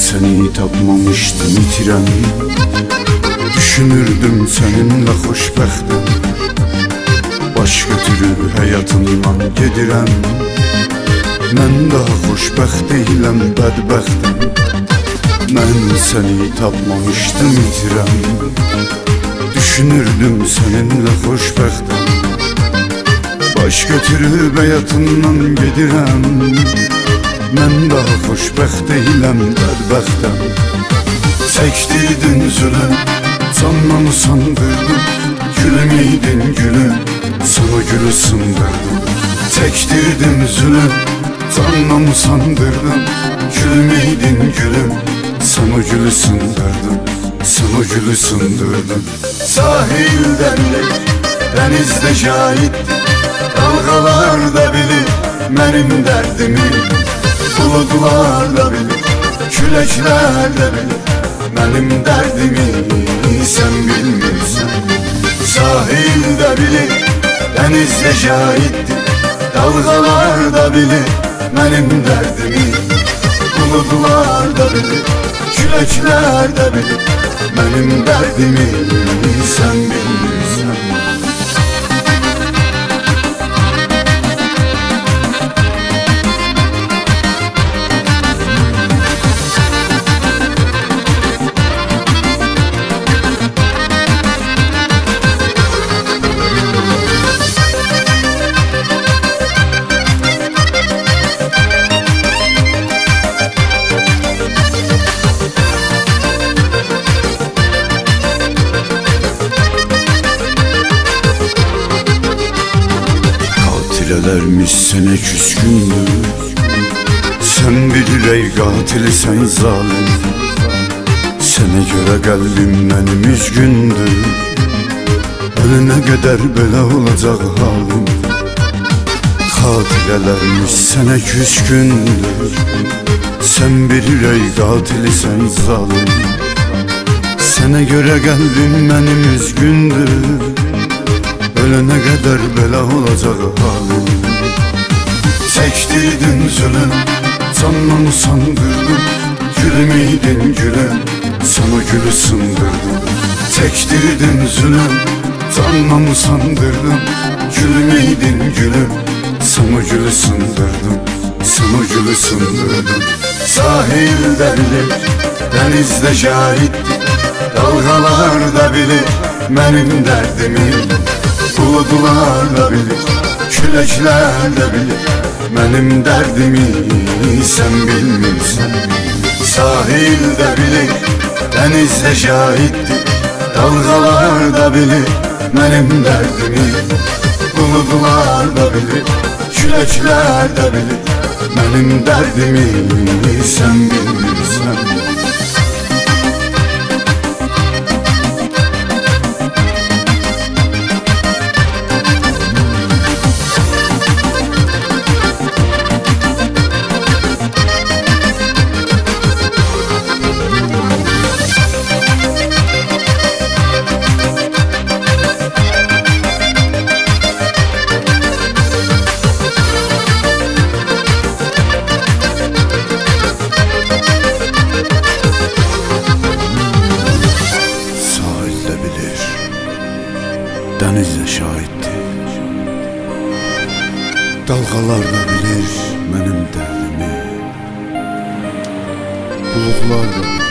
seni tapmamışdım itiren. Düşünürdüm seninle xoşbəxtəm. Baş götürüb həyatından gedirəm. Mən daha xoşbəxt deyiləm, bədbəxtəm. Mən seni tapmamışdım itirəm. Düşünürdüm seninle xoşbəxtəm. Baş götürüb həyatından gedirəm. Mən daha xoşbəxt deyiləm, bədbəxtəm. Çəkdirdin zülüm, canlanı sandırdım. Gülüm idin gülüm, sana gülü sındırdım. Çəkdirdin zülüm, canlanı sandırdım. Gülüm idin gülüm, sana gülü sındırdım. Sana gülü sındırdım. Sahildə bilir, dənizdə şahiddir. Dalğalar da bilir mənim dərdimi. Bulutlar da bilir, küləklər də bilir mənim dərdimi. Sən bilmirsən. Sahildə bilir, dənizdə şahiddir. Dalğalar da bilir mənim dərdimi. Bulutlar da bilir, küləklər də bilir mənim dərdimi. Sən bilmirsən. Qatilələrmiş sənə küskündür. Sən bilir ey qatili, sən zalim. Sənə görə qəlbim mənim üzgündür. Ölənə qədər belə olacaq halim. Qatilələrmiş sənə küskündür. Sən bilir ey qatili, sən zalim. Sənə görə qəlbim mənim üzgündür. Ölənə qədər belə olacaq halim. Çəkdirdin zülüm, canlanı sandırdım. Gülüm idin gülüm, sana gülü sındırdım. Çəkdirdin zülüm, canlanı sandırdım. Gülüm idin gülüm, sana gülü sındırdım. Sana gülü sındırdım. Sahildə bilir, dənizdə şahiddir. Dalğalar da bilir mənim dərdimi. Bulutlar da bilir, küləklər də bilir mənim dərdimi. Sən bilmirsən. Sahildə bilir, dənizdə şahiddir. Dalğalar da bilir mənim dərdimi. Bulutlar da bilir, küləklər də bilir mənim dərdimi. Sən bilmirsən. Dənizdə şahiddir. Dalğalar da bilir mənim dərdimi. Bulutlar da bilir